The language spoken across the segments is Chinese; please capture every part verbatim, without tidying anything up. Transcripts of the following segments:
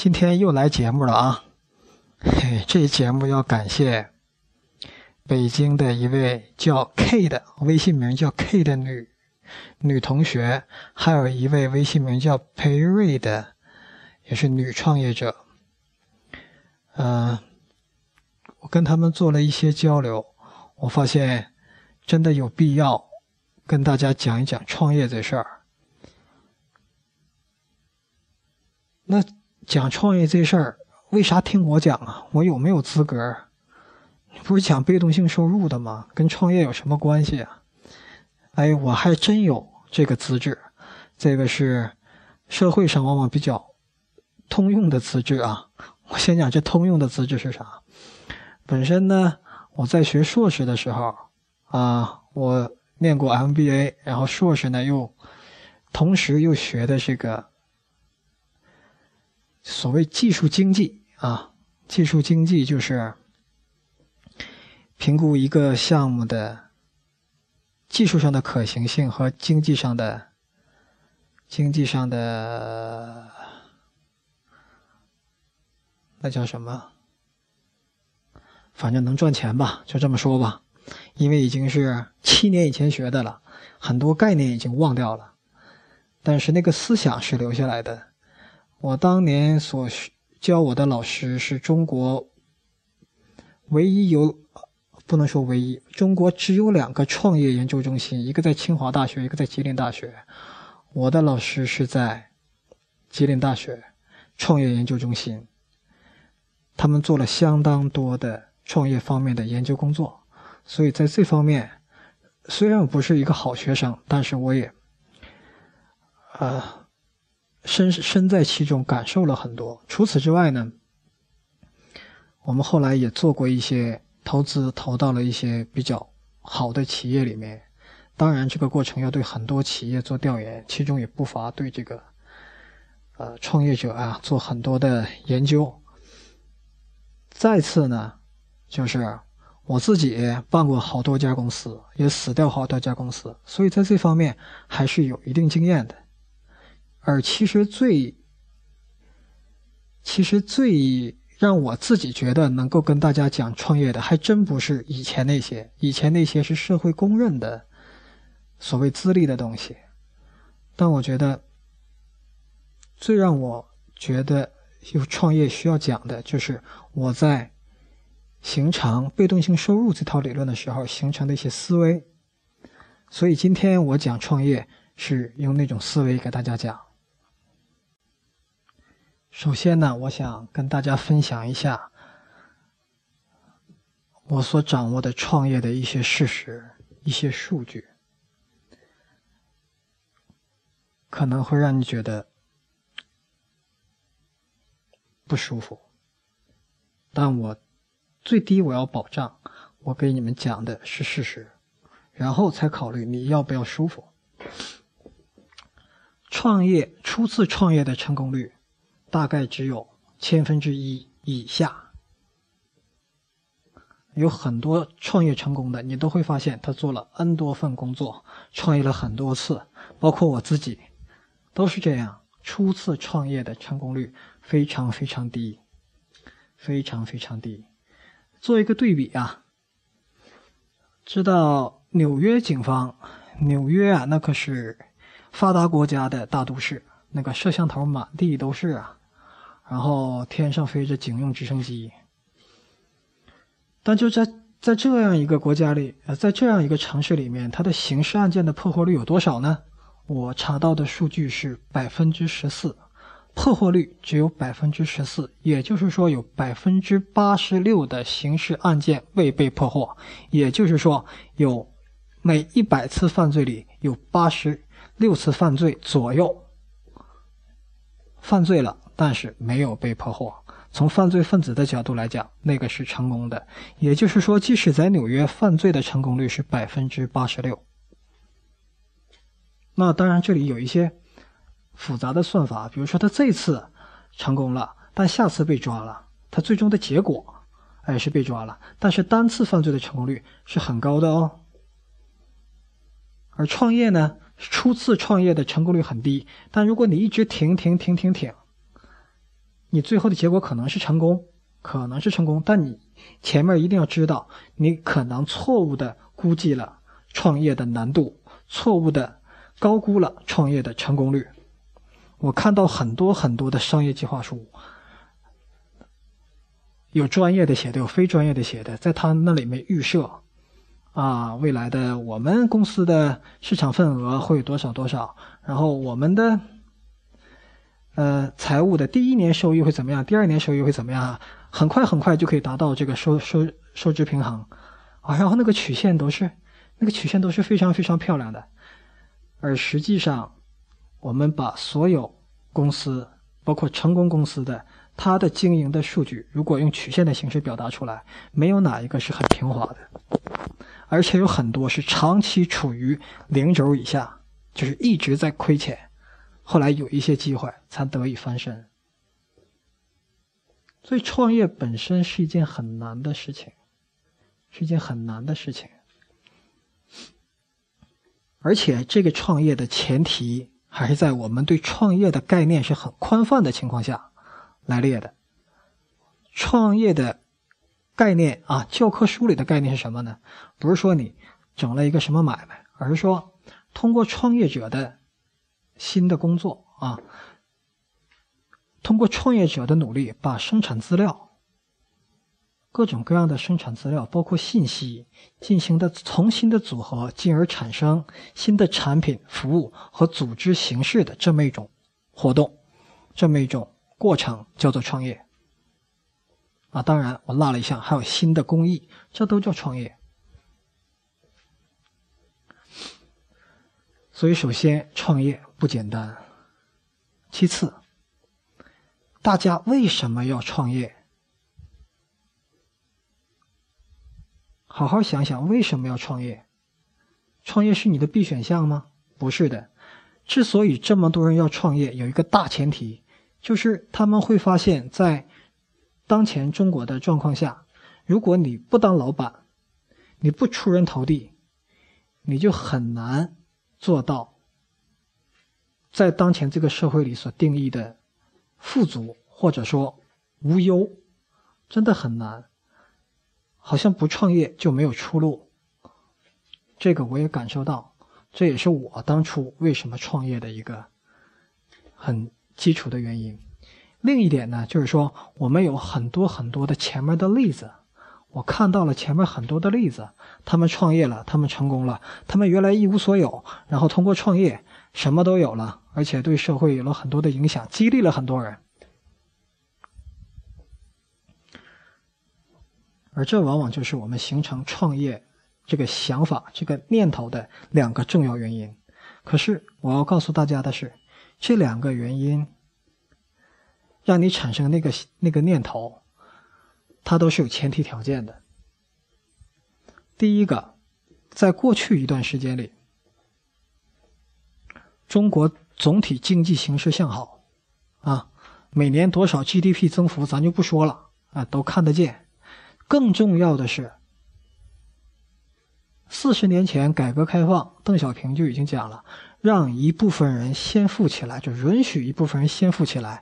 今天又来节目了啊！嘿，这节目要感谢北京的一位叫 K 的，微信名叫 K 的女女同学，还有一位微信名叫裴瑞的，也是女创业者。呃，我跟他们做了一些交流，我发现真的有必要跟大家讲一讲创业这事儿。那讲创业这事儿，为啥听我讲啊？我有没有资格？不是讲被动性收入的吗？跟创业有什么关系啊？哎，我还真有这个资质，这个是社会上往往比较通用的资质啊。我先讲这通用的资质是啥。本身呢，我在学硕士的时候啊，我念过 M B A， 然后硕士呢又同时又学的这个所谓技术经济啊。技术经济就是评估一个项目的技术上的可行性和经济上的经济上的那叫什么，反正能赚钱吧，就这么说吧。因为已经是七年以前学的了，很多概念已经忘掉了，但是那个思想是留下来的。我当年所教我的老师是中国唯一有不能说唯一，中国只有两个创业研究中心，一个在清华大学，一个在吉林大学。我的老师是在吉林大学创业研究中心，他们做了相当多的创业方面的研究工作，所以在这方面虽然我不是一个好学生，但是我也呃身身在其中，感受了很多。除此之外呢，我们后来也做过一些投资，投到了一些比较好的企业里面。当然这个过程要对很多企业做调研，其中也不乏对这个呃创业者啊做很多的研究。再次呢，就是我自己办过好多家公司，也死掉好多家公司，所以在这方面还是有一定经验的。而其实最其实最让我自己觉得能够跟大家讲创业的，还真不是以前那些，以前那些是社会公认的所谓资历的东西。但我觉得最让我觉得有创业需要讲的，就是我在形成被动性收入这套理论的时候形成的一些思维。所以今天我讲创业是用那种思维给大家讲。首先呢，我想跟大家分享一下我所掌握的创业的一些事实，一些数据，可能会让你觉得不舒服，但我最低我要保障我给你们讲的是事实，然后才考虑你要不要舒服。创业初次创业的成功率大概只有千分之一以下。有很多创业成功的，你都会发现他做了 N 多份工作，创业了很多次，包括我自己都是这样。初次创业的成功率非常非常低，非常非常低。做一个对比啊，知道纽约警方，纽约啊，那可是发达国家的大都市，那个摄像头满地都是啊，然后天上飞着警用直升机。但就在在这样一个国家里，呃，在这样一个城市里面，它的刑事案件的破获率有多少呢？我查到的数据是百分之十四，破获率只有百分之十四，也就是说有百分之八十六的刑事案件未被破获，也就是说有每一百次犯罪里有八十六次犯罪左右犯罪了，但是没有被破获。从犯罪分子的角度来讲，那个是成功的，也就是说即使在纽约，犯罪的成功率是百分之八十六。那当然这里有一些复杂的算法，比如说他这次成功了，但下次被抓了，他最终的结果哎是被抓了，但是单次犯罪的成功率是很高的哦。而创业呢，初次创业的成功率很低，但如果你一直停停停停停， 你最后的结果可能是成功，可能是成功，但你前面一定要知道，你可能错误的估计了创业的难度，错误的高估了创业的成功率。我看到很多很多的商业计划书，有专业的写的，有非专业的写的，在他那里面预设啊，未来的我们公司的市场份额会有多少多少，然后我们的呃财务的第一年收益会怎么样，第二年收益会怎么样啊？很快很快就可以达到这个收收收支平衡啊，然后那个曲线都是那个曲线都是非常非常漂亮的，而实际上我们把所有公司，包括成功公司的它的经营的数据，如果用曲线的形式表达出来，没有哪一个是很平滑的，而且有很多是长期处于零轴以下，就是一直在亏钱，后来有一些机会才得以翻身。所以创业本身是一件很难的事情，是一件很难的事情。而且这个创业的前提还是在我们对创业的概念是很宽泛的情况下来列的。创业的概念啊，教科书里的概念是什么呢？不是说你整了一个什么买卖，而是说通过创业者的新的工作啊，通过创业者的努力，把生产资料，各种各样的生产资料，包括信息，进行的重新的组合，进而产生新的产品、服务和组织形式的这么一种活动，这么一种过程叫做创业。啊，当然我落了一项，还有新的工艺，这都叫创业。所以首先创业不简单，其次大家为什么要创业？好好想想为什么要创业？创业是你的必选项吗？不是的。之所以这么多人要创业，有一个大前提，就是他们会发现在当前中国的状况下，如果你不当老板，你不出人头地，你就很难做到在当前这个社会里所定义的富足或者说无忧，真的很难。好像不创业就没有出路，这个我也感受到，这也是我当初为什么创业的一个很基础的原因。另一点呢，就是说我们有很多很多的前面的例子，我看到了前面很多的例子，他们创业了，他们成功了，他们原来一无所有，然后通过创业什么都有了，而且对社会有了很多的影响，激励了很多人。而这往往就是我们形成创业这个想法、这个念头的两个重要原因。可是我要告诉大家的是，这两个原因让你产生那个那个念头，它都是有前提条件的。第一个，在过去一段时间里，中国总体经济形势向好啊，每年多少 G D P 增幅咱就不说了啊，都看得见。更重要的是，四十年前改革开放，邓小平就已经讲了，让一部分人先富起来，就允许一部分人先富起来。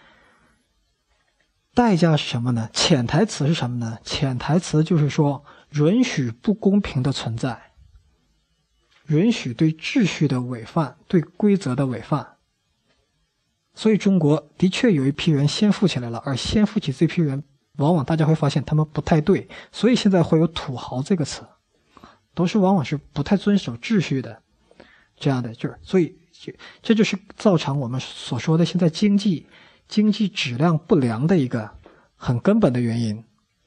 代价是什么呢？潜台词是什么呢？潜台词就是说，允许不公平的存在，允许对秩序的违反，对规则的违反。所以中国的确有一批人先富起来了，而先富起这批人往往大家会发现他们不太对，所以现在会有土豪这个词，都是往往是不太遵守秩序的这样的，就是所以这就是造成我们所说的现在经济经济质量不良的一个很根本的原因。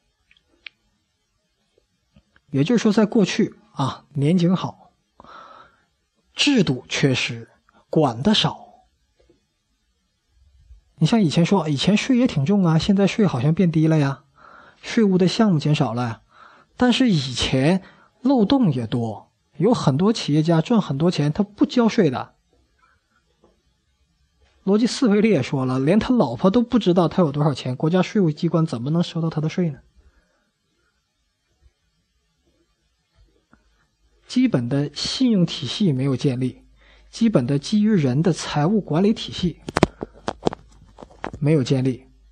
也就是说，在过去啊，年景好，制度缺失，管得少。你像以前说以前税也挺重啊，现在税好像变低了呀，税务的项目减少了呀，但是以前漏洞也多，有很多企业家赚很多钱他不交税的。逻辑思维里也说了，连他老婆都不知道他有多少钱，国家税务机关怎么能收到他的税呢？基本的信用体系没有建立，基本的基于人的财务管理体系没有建立，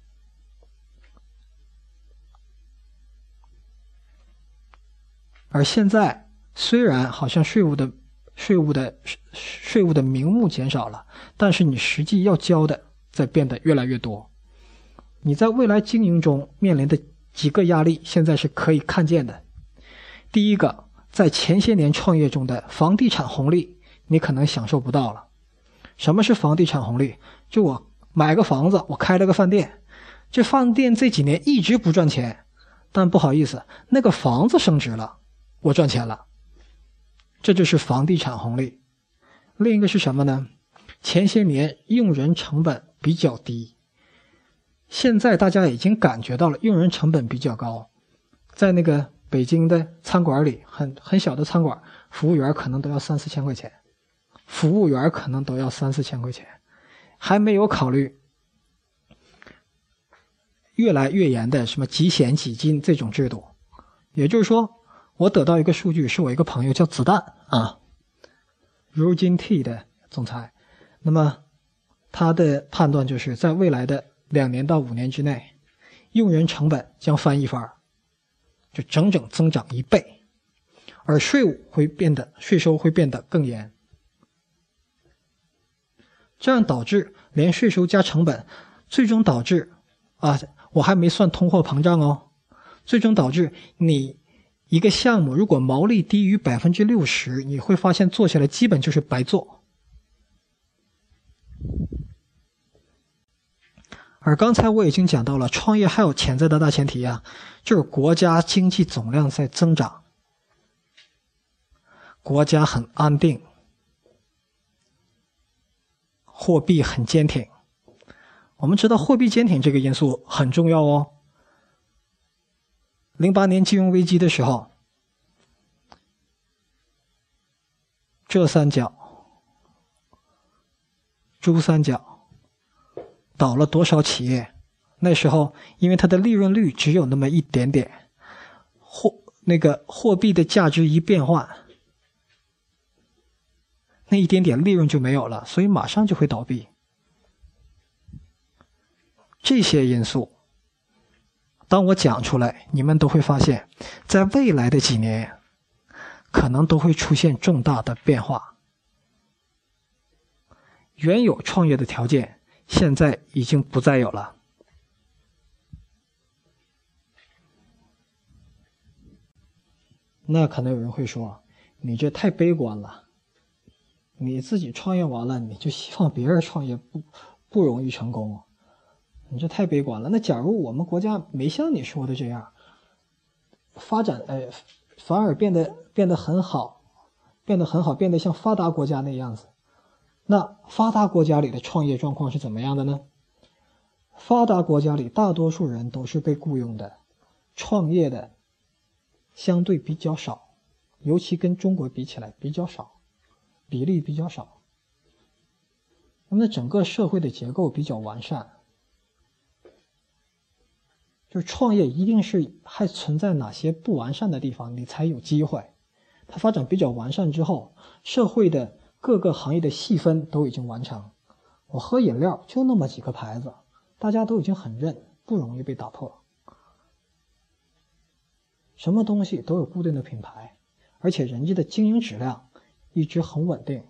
而现在虽然好像税务的税务的税务的名目减少了，但是你实际要交的在变得越来越多。你在未来经营中面临的几个压力现在是可以看见的。第一个，在前些年创业中的房地产红利你可能享受不到了。什么是房地产红利？就我买个房子，我开了个饭店，这饭店这几年一直不赚钱，但不好意思，那个房子升值了，我赚钱了，这就是房地产红利。另一个是什么呢？前些年用人成本比较低，现在大家已经感觉到了用人成本比较高。在那个北京的餐馆里，很很小的餐馆，服务员可能都要三四千块钱，服务员可能都要三四千块钱，还没有考虑越来越严的什么几险几金这种制度。也就是说，我得到一个数据，是我一个朋友叫子弹啊 Rogin T 的总裁，那么他的判断就是在未来的两年到五年之内，用人成本将翻一番，就整整增长一倍，而税务会变得税收会变得更严，这样导致连税收加成本，最终导致啊，我还没算通货膨胀哦，最终导致你一个项目如果毛利低于 百分之六十， 你会发现做下来基本就是白做。而刚才我已经讲到了，创业还有潜在的大前提啊，就是国家经济总量在增长，国家很安定，货币很坚挺。我们知道货币坚挺这个因素很重要哦。零八年金融危机的时候，浙三角、珠三角倒了多少企业？那时候因为它的利润率只有那么一点点，货那个货币的价值一变换，那一点点利润就没有了，所以马上就会倒闭。这些因素当我讲出来，你们都会发现在未来的几年可能都会出现重大的变化。原有创业的条件现在已经不再有了。那可能有人会说，你这太悲观了，你自己创业完了你就希望别人创业不不容易成功，你这太悲观了。那假如我们国家没像你说的这样发展，哎，反而变得变得很好，变得很好，变得像发达国家那样子，那发达国家里的创业状况是怎么样的呢？发达国家里大多数人都是被雇佣的，创业的相对比较少，尤其跟中国比起来比较少，比例比较少。那么整个社会的结构比较完善，就是创业一定是还存在哪些不完善的地方，你才有机会。它发展比较完善之后，社会的各个行业的细分都已经完成。我喝饮料就那么几个牌子，大家都已经很认，不容易被打破。什么东西都有固定的品牌，而且人家的经营质量一直很稳定。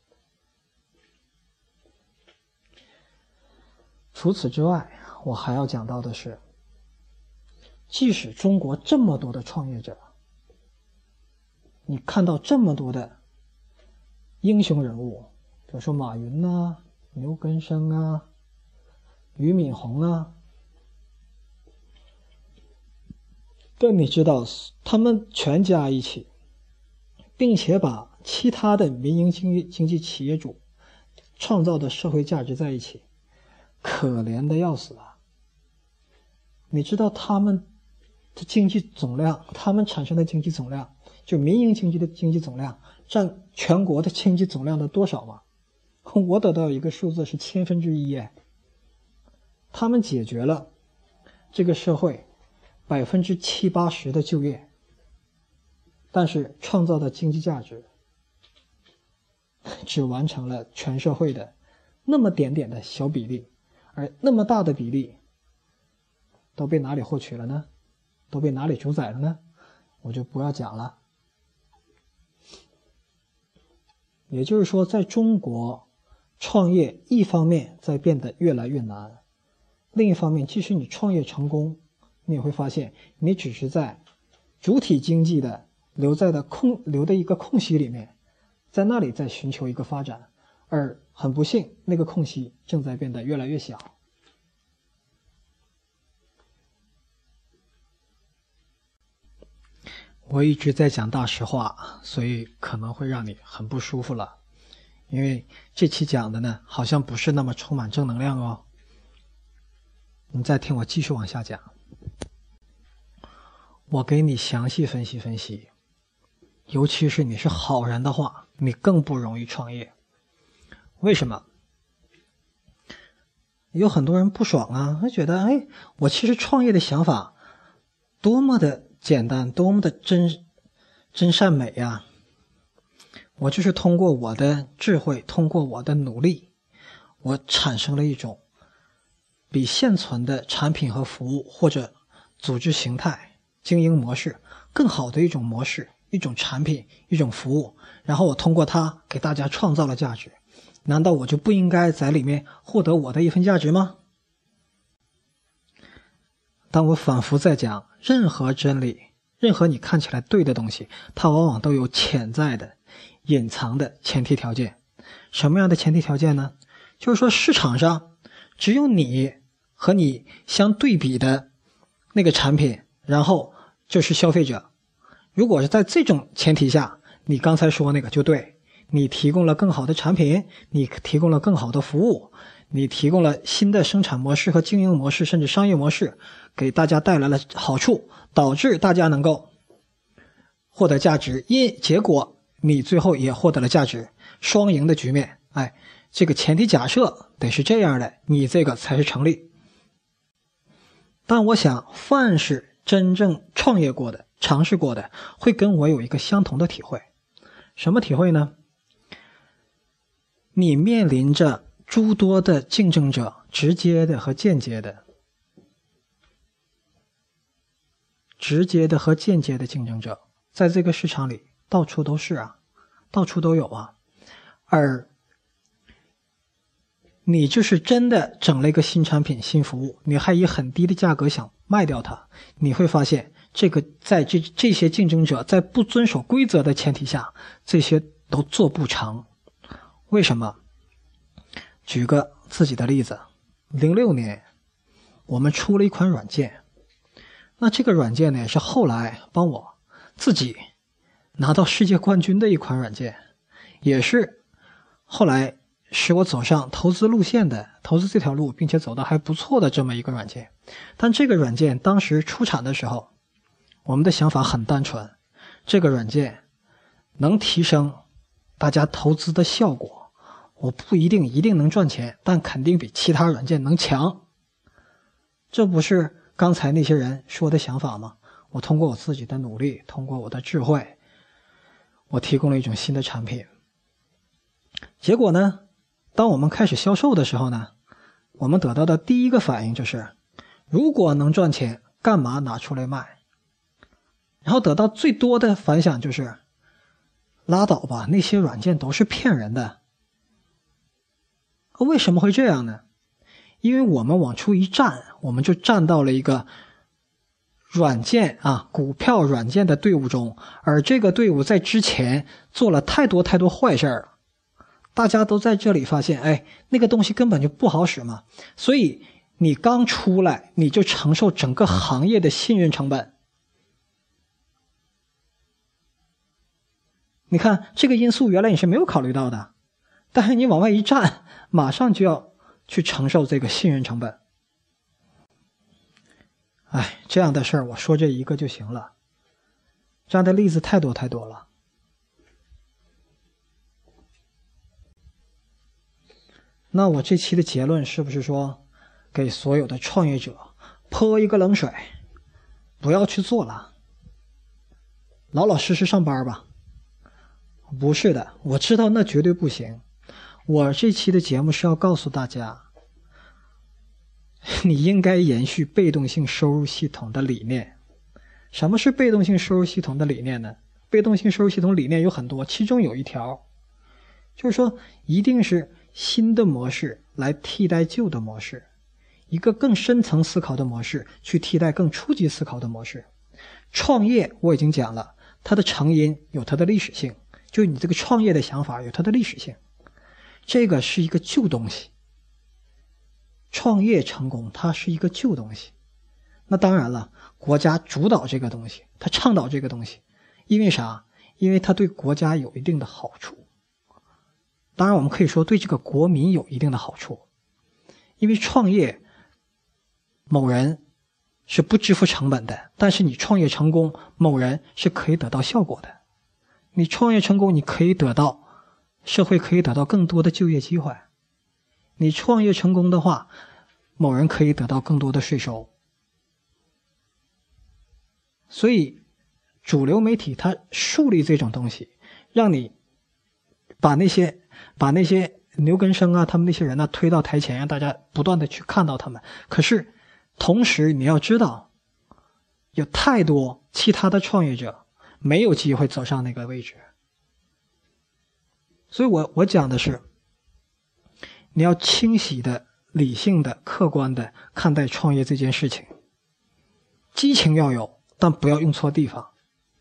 除此之外，我还要讲到的是，即使中国这么多的创业者，你看到这么多的英雄人物，比如说马云啊、牛根生啊、俞敏洪啊，但你知道他们全加一起，并且把其他的民营经济经济企业主创造的社会价值在一起，可怜的要死啊！你知道他们的经济总量，他们产生的经济总量，就民营经济的经济总量占全国的经济总量的多少吗？我得到一个数字是千分之一耶。他们解决了这个社会百分之七八十的就业，但是创造的经济价值只完成了全社会的那么点点的小比例，而那么大的比例都被哪里获取了呢？都被哪里主宰了呢？我就不要讲了也就是说，在中国创业一方面在变得越来越难，另一方面即使你创业成功，你也会发现你只是在主体经济的留在的空留的一个空隙里面，在那里在寻求一个发展，而很不幸那个空隙正在变得越来越小。我一直在讲大实话，所以可能会让你很不舒服了，因为这期讲的呢好像不是那么充满正能量哦。你再听我继续往下讲，我给你详细分析分析，尤其是你是好人的话，你更不容易创业。为什么？有很多人不爽啊，他觉得哎，我其实创业的想法多么的简单，多么的真真善美呀！我就是通过我的智慧，通过我的努力，我产生了一种比现存的产品和服务或者组织形态、经营模式更好的一种模式、一种产品、一种服务，然后我通过它给大家创造了价值。难道我就不应该在里面获得我的一份价值吗？当我反复在讲，任何真理，任何你看起来对的东西，它往往都有潜在的、隐藏的前提条件。什么样的前提条件呢？就是说市场上只有你和你相对比的那个产品，然后就是消费者。如果是在这种前提下，你刚才说那个就对，你提供了更好的产品，你提供了更好的服务，你提供了新的生产模式和经营模式，甚至商业模式，给大家带来了好处，导致大家能够获得价值，因结果你最后也获得了价值，双赢的局面。哎，这个前提假设得是这样的，你这个才是成立。但我想凡是真正创业过的、尝试过的，会跟我有一个相同的体会。什么体会呢？你面临着诸多的竞争者，直接的和间接的，直接的和间接的竞争者，在这个市场里到处都是啊，到处都有啊。而你就是真的整了一个新产品、新服务，你还以很低的价格想卖掉它，你会发现这个在这这些竞争者在不遵守规则的前提下，这些都做不成。为什么？举个自己的例子，零六年我们出了一款软件，那这个软件呢是后来帮我自己拿到世界冠军的一款软件，也是后来使我走上投资路线的，投资这条路并且走得还不错的这么一个软件。但这个软件当时出产的时候，我们的想法很单纯，这个软件能提升大家投资的效果，我不一定一定能赚钱，但肯定比其他软件能强。这不是刚才那些人说的想法吗？我通过我自己的努力，通过我的智慧，我提供了一种新的产品。结果呢，当我们开始销售的时候呢，我们得到的第一个反应就是，如果能赚钱，干嘛拿出来卖？然后得到最多的反响就是，拉倒吧，那些软件都是骗人的。为什么会这样呢？因为我们往出一站，我们就站到了一个软件啊，股票软件的队伍中，而这个队伍在之前做了太多太多坏事了。大家都在这里发现，哎，那个东西根本就不好使嘛，所以你刚出来，你就承受整个行业的信任成本。你看这个因素原来你是没有考虑到的，但是你往外一站，马上就要去承受这个信任成本。哎，这样的事儿我说这一个就行了，这样的例子太多太多了。那我这期的结论是不是说，给所有的创业者泼一个冷水，不要去做了，老老实实上班吧？不是的，我知道那绝对不行。我这期的节目是要告诉大家，你应该延续被动性收入系统的理念。什么是被动性收入系统的理念呢？被动性收入系统理念有很多，其中有一条就是说一定是新的模式来替代旧的模式，一个更深层思考的模式去替代更初级思考的模式。创业我已经讲了，它的成因有它的历史性，就你这个创业的想法有它的历史性，这个是一个旧东西。创业成功它是一个旧东西，那当然了，国家主导这个东西，它倡导这个东西，因为啥？因为它对国家有一定的好处。当然我们可以说对这个国民有一定的好处，因为创业某人是不支付成本的，但是你创业成功，某人是可以得到效果的。你创业成功，你可以得到社会可以得到更多的就业机会，你创业成功的话，某人可以得到更多的税收。所以主流媒体它树立这种东西，让你把那些把那些牛根生啊他们那些人呢、啊、推到台前，让大家不断的去看到他们。可是同时你要知道，有太多其他的创业者没有机会走上那个位置。所以我我讲的是，你要清晰的、理性的、客观的看待创业这件事情。激情要有，但不要用错地方。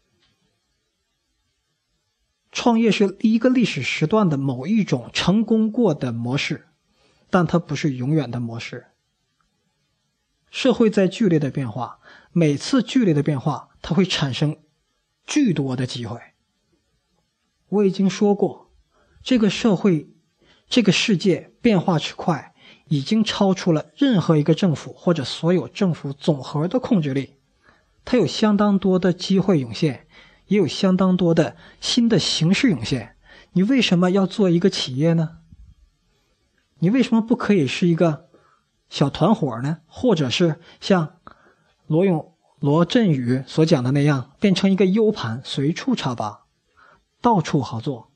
创业是一个历史时段的某一种成功过的模式，但它不是永远的模式。社会在剧烈的变化，每次剧烈的变化，它会产生巨多的机会。我已经说过，这个社会、这个世界变化之快，已经超出了任何一个政府或者所有政府总和的控制力。它有相当多的机会涌现，也有相当多的新的形式涌现。你为什么要做一个企业呢？你为什么不可以是一个小团伙呢？或者是像罗永罗振宇所讲的那样，变成一个 U 盘，随处插拔，到处好做。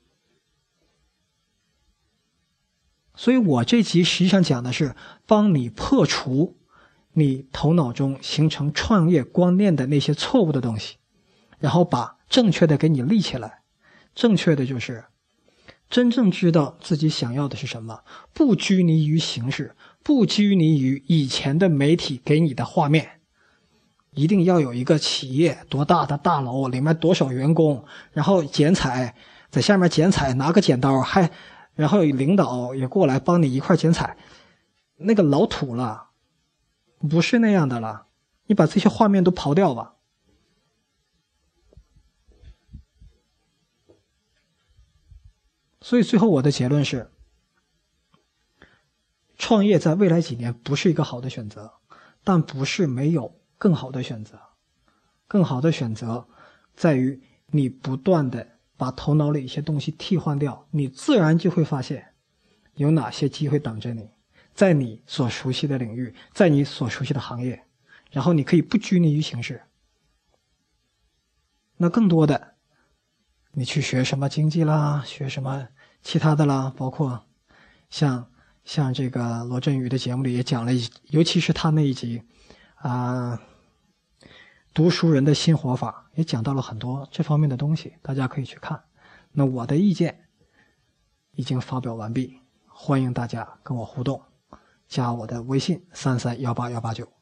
所以我这集实际上讲的是帮你破除你头脑中形成创业观念的那些错误的东西，然后把正确的给你立起来。正确的就是真正知道自己想要的是什么，不拘泥于形式，不拘泥于以前的媒体给你的画面。一定要有一个企业多大的大楼，里面多少员工，然后剪彩，在下面剪彩，拿个剪刀，还然后领导也过来帮你一块剪彩。那个老土了，不是那样的了。你把这些画面都刨掉吧。所以最后我的结论是，创业在未来几年不是一个好的选择，但不是没有更好的选择。更好的选择在于你不断的把头脑里一些东西替换掉，你自然就会发现有哪些机会等着你，在你所熟悉的领域，在你所熟悉的行业，然后你可以不拘泥于形式。那更多的你去学什么经济啦，学什么其他的啦，包括像像这个罗振宇的节目里也讲了，尤其是他那一集啊、呃，读书人的新活法，也讲到了很多这方面的东西，大家可以去看。那我的意见已经发表完毕，欢迎大家跟我互动，加我的微信三三一八一八九。